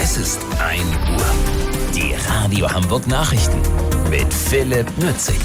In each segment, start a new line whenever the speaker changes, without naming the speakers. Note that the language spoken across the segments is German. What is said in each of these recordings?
Es ist 1 Uhr. Die Radio Hamburg Nachrichten mit Philipp Nützig.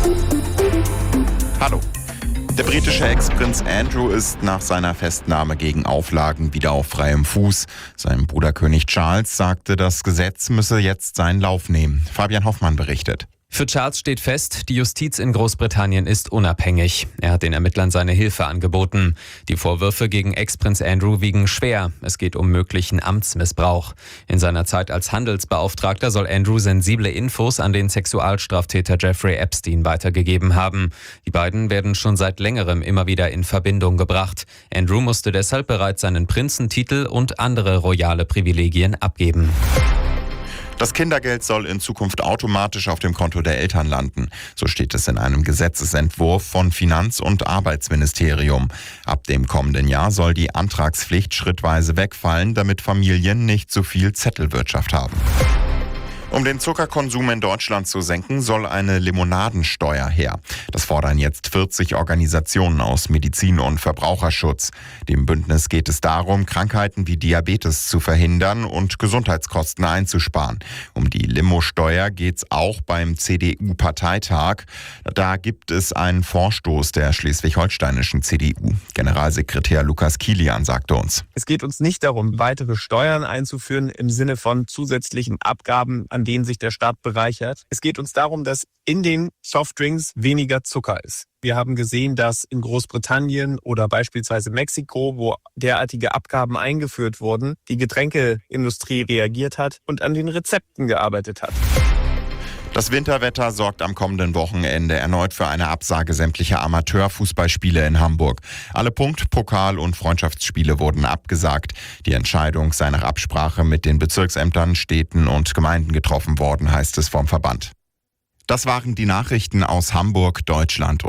Hallo. Der britische Ex-Prinz Andrew ist nach seiner Festnahme gegen Auflagen wieder auf freiem Fuß. Sein Bruder König Charles sagte, das Gesetz müsse jetzt seinen Lauf nehmen. Fabian Hoffmann berichtet.
Für Charles steht fest, die Justiz in Großbritannien ist unabhängig. Er hat den Ermittlern seine Hilfe angeboten. Die Vorwürfe gegen Ex-Prinz Andrew wiegen schwer. Es geht um möglichen Amtsmissbrauch. In seiner Zeit als Handelsbeauftragter soll Andrew sensible Infos an den Sexualstraftäter Jeffrey Epstein weitergegeben haben. Die beiden werden schon seit längerem immer wieder in Verbindung gebracht. Andrew musste deshalb bereits seinen Prinzentitel und andere royale Privilegien abgeben.
Das Kindergeld soll in Zukunft automatisch auf dem Konto der Eltern landen. So steht es in einem Gesetzesentwurf von Finanz- und Arbeitsministerium. Ab dem kommenden Jahr soll die Antragspflicht schrittweise wegfallen, damit Familien nicht so viel Zettelwirtschaft haben. Um den Zuckerkonsum in Deutschland zu senken, soll eine Limonadensteuer her. Das fordern jetzt 40 Organisationen aus Medizin- und Verbraucherschutz. Dem Bündnis geht es darum, Krankheiten wie Diabetes zu verhindern und Gesundheitskosten einzusparen. Um die Limo-Steuer geht es auch beim CDU-Parteitag. Da gibt es einen Vorstoß der schleswig-holsteinischen CDU. Generalsekretär Lukas Kilian sagte uns:
Es geht uns nicht darum, weitere Steuern einzuführen im Sinne von zusätzlichen Abgaben, an denen sich der Staat bereichert. Es geht uns darum, dass in den Softdrinks weniger Zucker ist. Wir haben gesehen, dass in Großbritannien oder beispielsweise Mexiko, wo derartige Abgaben eingeführt wurden, die Getränkeindustrie reagiert hat und an den Rezepten gearbeitet hat.
Das Winterwetter sorgt am kommenden Wochenende erneut für eine Absage sämtlicher Amateurfußballspiele in Hamburg. Alle Punkt-, Pokal- und Freundschaftsspiele wurden abgesagt. Die Entscheidung sei nach Absprache mit den Bezirksämtern, Städten und Gemeinden getroffen worden, heißt es vom Verband. Das waren die Nachrichten aus Hamburg, Deutschland.